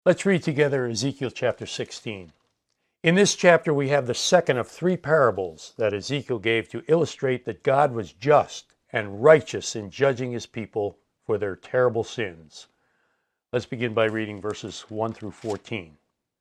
Let's read together Ezekiel chapter 16. In this chapter, we have the second of three parables that Ezekiel gave to illustrate that God was just and righteous in judging his people for their terrible sins. Let's begin by reading verses 1 through 14.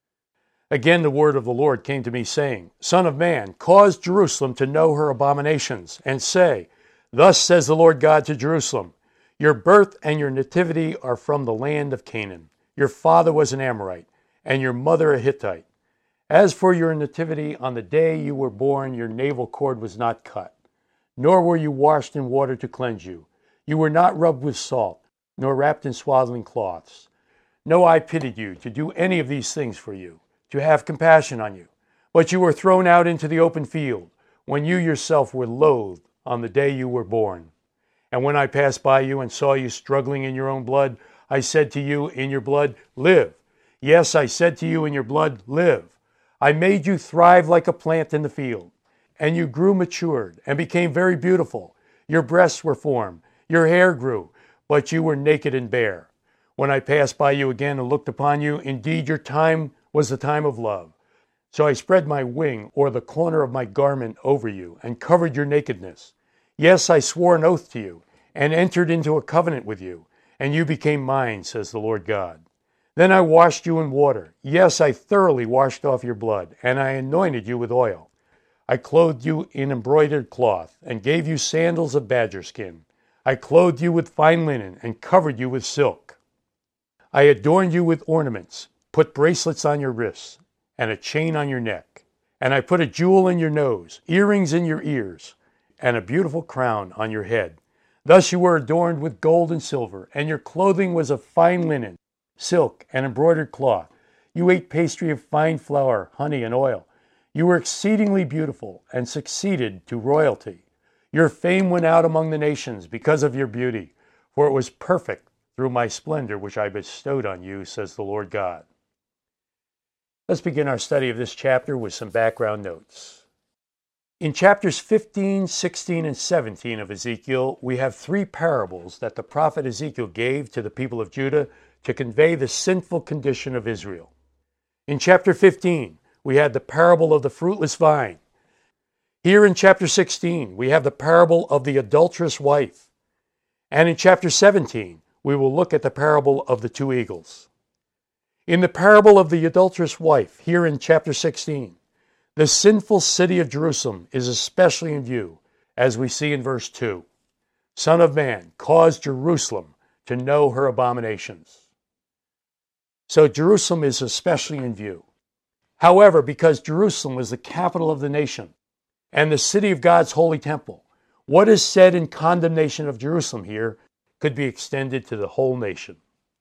Again, the word of the Lord came to me, saying, Son of man, cause Jerusalem to know her abominations, and say, Thus says the Lord God to Jerusalem, Your birth and your nativity are from the land of Canaan. Your father was an Amorite, and your mother a Hittite. As for your nativity, on the day you were born, your navel cord was not cut, nor were you washed in water to cleanse you. You were not rubbed with salt, nor wrapped in swaddling cloths. No eye pitied you to do any of these things for you, to have compassion on you. But you were thrown out into the open field, when you yourself were loathed on the day you were born. And when I passed by you and saw you struggling in your own blood, I said to you, in your blood, live. Yes, I said to you, in your blood, live. I made you thrive like a plant in the field, and you grew matured and became very beautiful. Your breasts were formed, your hair grew, but you were naked and bare. When I passed by you again and looked upon you, indeed your time was the time of love. So I spread my wing or the corner of my garment over you and covered your nakedness. Yes, I swore an oath to you and entered into a covenant with you, and you became mine, says the Lord God. Then I washed you in water. Yes, I thoroughly washed off your blood, and I anointed you with oil. I clothed you in embroidered cloth, and gave you sandals of badger skin. I clothed you with fine linen, and covered you with silk. I adorned you with ornaments, put bracelets on your wrists, and a chain on your neck. And I put a jewel in your nose, earrings in your ears, and a beautiful crown on your head. Thus you were adorned with gold and silver, and your clothing was of fine linen, silk, and embroidered cloth. You ate pastry of fine flour, honey, and oil. You were exceedingly beautiful and succeeded to royalty. Your fame went out among the nations because of your beauty, for it was perfect through my splendor which I bestowed on you, says the Lord God. Let's begin our study of this chapter with some background notes. In chapters 15, 16, and 17 of Ezekiel, we have three parables that the prophet Ezekiel gave to the people of Judah to convey the sinful condition of Israel. In chapter 15, we had the parable of the fruitless vine. Here in chapter 16, we have the parable of the adulterous wife. And in chapter 17, we will look at the parable of the two eagles. In the parable of the adulterous wife, here in chapter 16, the sinful city of Jerusalem is especially in view, as we see in verse 2. Son of man, cause Jerusalem to know her abominations. So Jerusalem is especially in view. However, because Jerusalem was the capital of the nation and the city of God's holy temple, what is said in condemnation of Jerusalem here could be extended to the whole nation.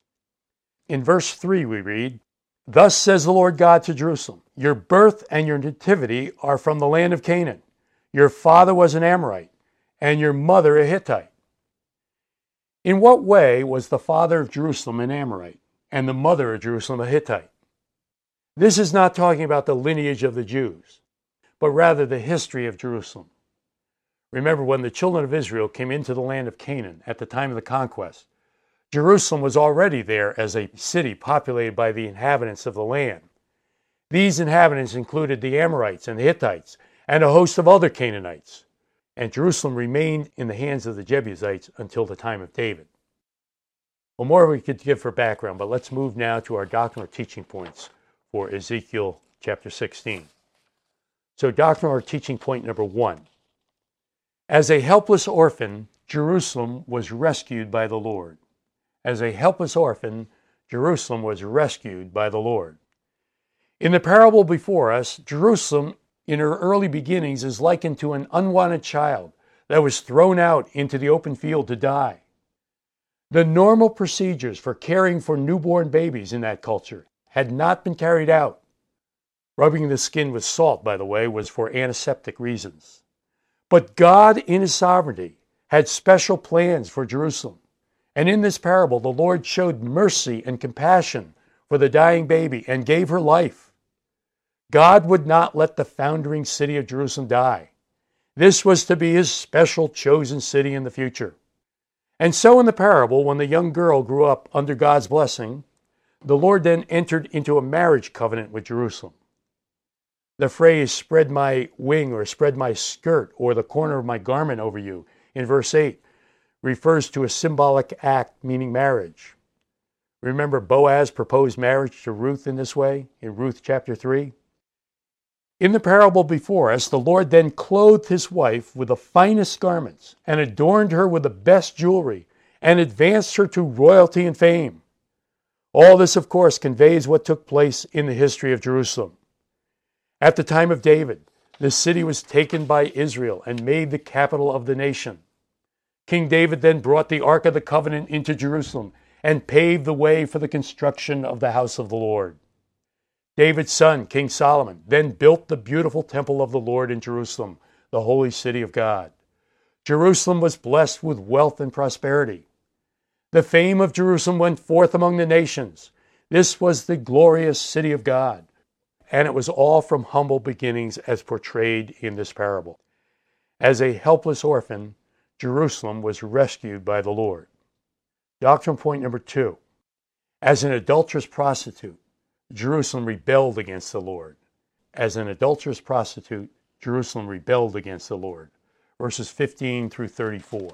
In verse 3 we read, Thus says the Lord God to Jerusalem, Your birth and your nativity are from the land of Canaan. Your father was an Amorite, and your mother a Hittite. In what way was the father of Jerusalem an Amorite, and the mother of Jerusalem a Hittite? This is not talking about the lineage of the Jews, but rather the history of Jerusalem. Remember, when the children of Israel came into the land of Canaan at the time of the conquest, Jerusalem was already there as a city populated by the inhabitants of the land. These inhabitants included the Amorites and the Hittites and a host of other Canaanites, and Jerusalem remained in the hands of the Jebusites until the time of David. Well, more we could give for background, but let's move now to our doctrinal teaching points for Ezekiel chapter 16. So doctrinal teaching point number 1. As a helpless orphan, Jerusalem was rescued by the Lord. As a helpless orphan, Jerusalem was rescued by the Lord. In the parable before us, Jerusalem in her early beginnings is likened to an unwanted child that was thrown out into the open field to die. The normal procedures for caring for newborn babies in that culture had not been carried out. Rubbing the skin with salt, by the way, was for antiseptic reasons. But God, in His sovereignty, had special plans for Jerusalem. And in this parable, the Lord showed mercy and compassion for the dying baby and gave her life. God would not let the foundering city of Jerusalem die. This was to be His special chosen city in the future. And so in the parable, when the young girl grew up under God's blessing, The Lord then entered into a marriage covenant with Jerusalem. The phrase, spread my wing or spread my skirt or the corner of my garment over you, in verse 8, refers to a symbolic act meaning marriage. Remember Boaz proposed marriage to Ruth in this way, in Ruth chapter 3? In the parable before us, the Lord then clothed his wife with the finest garments and adorned her with the best jewelry and advanced her to royalty and fame. All this, of course, conveys what took place in the history of Jerusalem. At the time of David, the city was taken by Israel and made the capital of the nation. King David then brought the Ark of the Covenant into Jerusalem and paved the way for the construction of the house of the Lord. David's son, King Solomon, then built the beautiful temple of the Lord in Jerusalem, the holy city of God. Jerusalem was blessed with wealth and prosperity. The fame of Jerusalem went forth among the nations. This was the glorious city of God. And it was all from humble beginnings as portrayed in this parable. As a helpless orphan, Jerusalem was rescued by the Lord. Doctrine point number 2. As an adulterous prostitute, Jerusalem rebelled against the Lord. As an adulterous prostitute, Jerusalem rebelled against the Lord. Verses 15 through 34.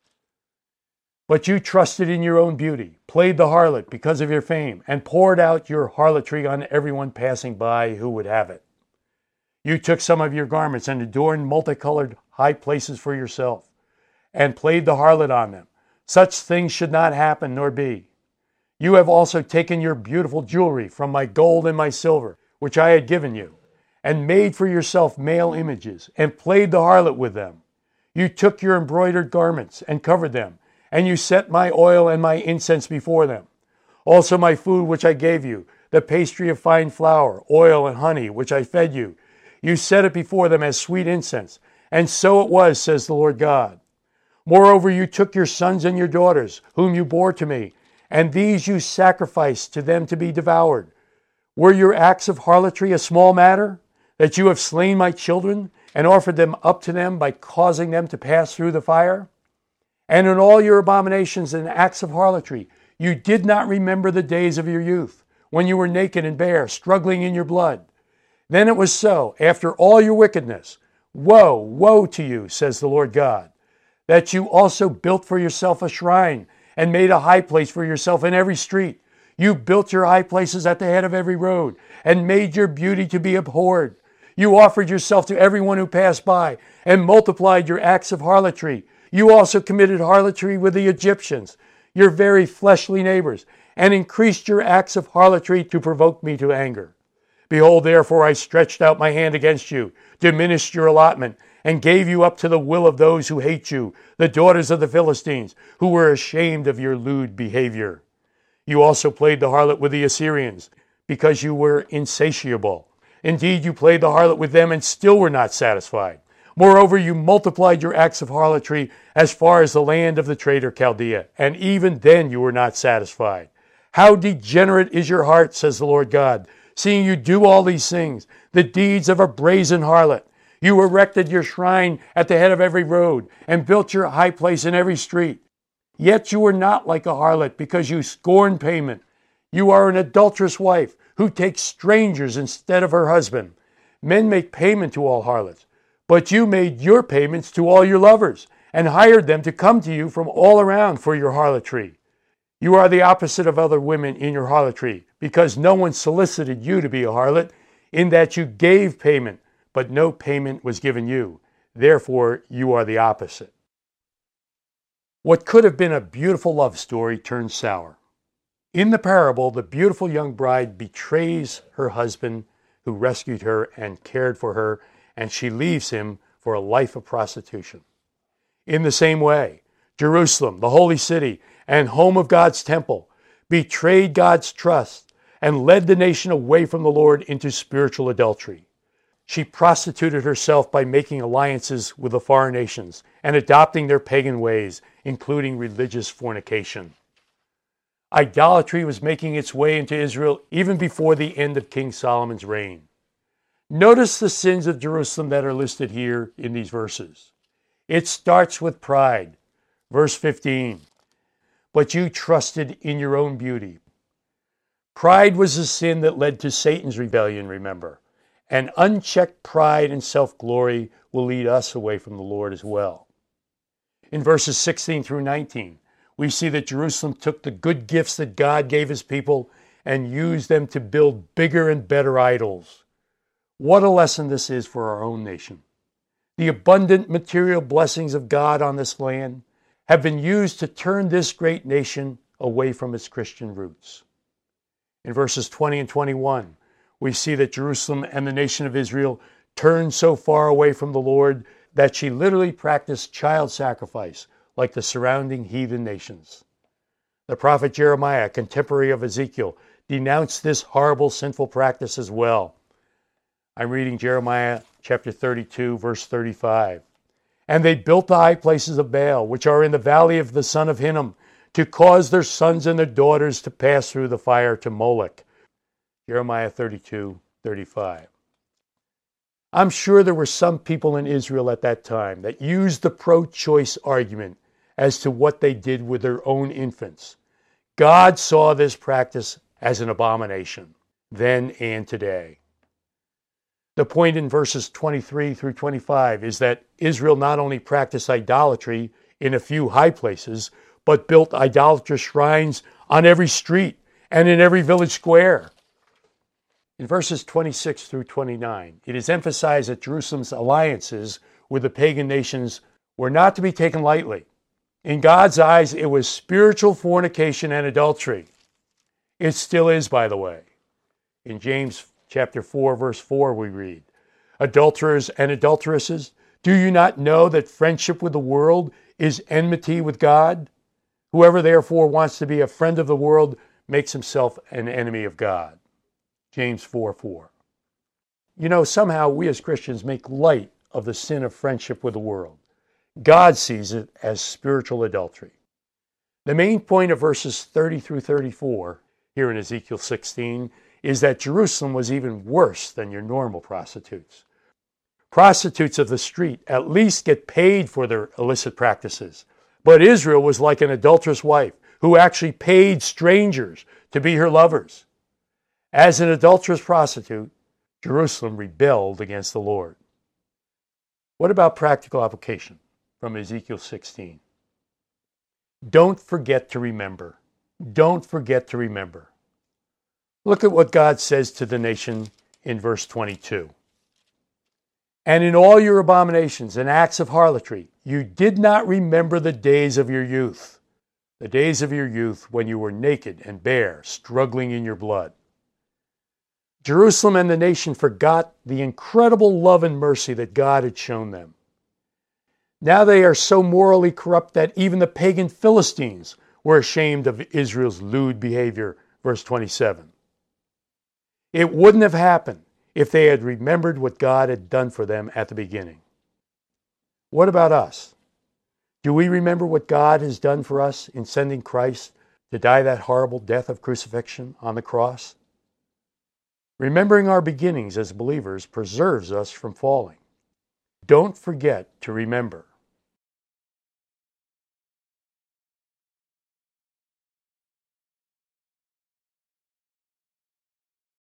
But you trusted in your own beauty, played the harlot because of your fame, and poured out your harlotry on everyone passing by who would have it. You took some of your garments and adorned multicolored high places for yourself, and played the harlot on them. Such things should not happen nor be. You have also taken your beautiful jewelry from my gold and my silver, which I had given you, and made for yourself male images, and played the harlot with them. You took your embroidered garments and covered them, and you set my oil and my incense before them. Also my food which I gave you, the pastry of fine flour, oil and honey, which I fed you. You set it before them as sweet incense. And so it was, says the Lord God. Moreover, you took your sons and your daughters, whom you bore to me, and these you sacrificed to them to be devoured. Were your acts of harlotry a small matter, that you have slain my children, and offered them up to them by causing them to pass through the fire? And in all your abominations and acts of harlotry, you did not remember the days of your youth, when you were naked and bare, struggling in your blood. Then it was so, after all your wickedness, woe, woe to you, says the Lord God, that you also built for yourself a shrine, and made a high place for yourself in every street. You built your high places at the head of every road, and made your beauty to be abhorred. You offered yourself to everyone who passed by, and multiplied your acts of harlotry. You also committed harlotry with the Egyptians, your very fleshly neighbors, and increased your acts of harlotry to provoke me to anger. Behold, therefore, I stretched out my hand against you, diminished your allotment, and gave you up to the will of those who hate you, the daughters of the Philistines, who were ashamed of your lewd behavior. You also played the harlot with the Assyrians, because you were insatiable. Indeed, you played the harlot with them and still were not satisfied. Moreover, you multiplied your acts of harlotry as far as the land of the traitor Chaldea, and even then you were not satisfied. How degenerate is your heart, says the Lord God, seeing you do all these things, the deeds of a brazen harlot. You erected your shrine at the head of every road, and built your high place in every street. Yet you were not like a harlot, because you scorn payment. You are an adulterous wife, who takes strangers instead of her husband. Men make payment to all harlots, but you made your payments to all your lovers, and hired them to come to you from all around for your harlotry. You are the opposite of other women in your harlotry, because no one solicited you to be a harlot, in that you gave payment, but no payment was given you. Therefore, you are the opposite. What could have been a beautiful love story turned sour. In the parable, the beautiful young bride betrays her husband, who rescued her and cared for her, and she leaves him for a life of prostitution. In the same way, Jerusalem, the holy city and home of God's temple, betrayed God's trust and led the nation away from the Lord into spiritual adultery. She prostituted herself by making alliances with the foreign nations and adopting their pagan ways, including religious fornication. Idolatry was making its way into Israel even before the end of King Solomon's reign. Notice the sins of Jerusalem that are listed here in these verses. It starts with pride. Verse 15, but you trusted in your own beauty. Pride was the sin that led to Satan's rebellion, remember. And unchecked pride and self-glory will lead us away from the Lord as well. In verses 16 through 19, we see that Jerusalem took the good gifts that God gave his people and used them to build bigger and better idols. What a lesson this is for our own nation. The abundant material blessings of God on this land have been used to turn this great nation away from its Christian roots. In verses 20 and 21, we see that Jerusalem and the nation of Israel turned so far away from the Lord that she literally practiced child sacrifice like the surrounding heathen nations. The prophet Jeremiah, contemporary of Ezekiel, denounced this horrible sinful practice as well. I'm reading Jeremiah chapter 32, verse 35. And they built the high places of Baal, which are in the valley of the son of Hinnom, to cause their sons and their daughters to pass through the fire to Molech. Jeremiah 32, 35. I'm sure there were some people in Israel at that time that used the pro-choice argument as to what they did with their own infants. God saw this practice as an abomination, then and today. The point in verses 23 through 25 is that Israel not only practiced idolatry in a few high places, but built idolatrous shrines on every street and in every village square. In verses 26 through 29, it is emphasized that Jerusalem's alliances with the pagan nations were not to be taken lightly. In God's eyes, it was spiritual fornication and adultery. It still is, by the way. In James chapter 4, verse 4, we read, "Adulterers and adulteresses, do you not know that friendship with the world is enmity with God? Whoever therefore wants to be a friend of the world makes himself an enemy of God." James 4:4. You know, somehow we as Christians make light of the sin of friendship with the world. God sees it as spiritual adultery. The main point of verses 30 through 34 here in Ezekiel 16 is that Jerusalem was even worse than your normal prostitutes. Prostitutes of the street at least get paid for their illicit practices. But Israel was like an adulterous wife who actually paid strangers to be her lovers. As an adulterous prostitute, Jerusalem rebelled against the Lord. What about practical application from Ezekiel 16? Don't forget to remember. Don't forget to remember. Look at what God says to the nation in verse 22. "And in all your abominations and acts of harlotry, you did not remember the days of your youth, the days of your youth when you were naked and bare, struggling in your blood." Jerusalem and the nation forgot the incredible love and mercy that God had shown them. Now they are so morally corrupt that even the pagan Philistines were ashamed of Israel's lewd behavior, verse 27. It wouldn't have happened if they had remembered what God had done for them at the beginning. What about us? Do we remember what God has done for us in sending Christ to die that horrible death of crucifixion on the cross? Remembering our beginnings as believers preserves us from falling. Don't forget to remember.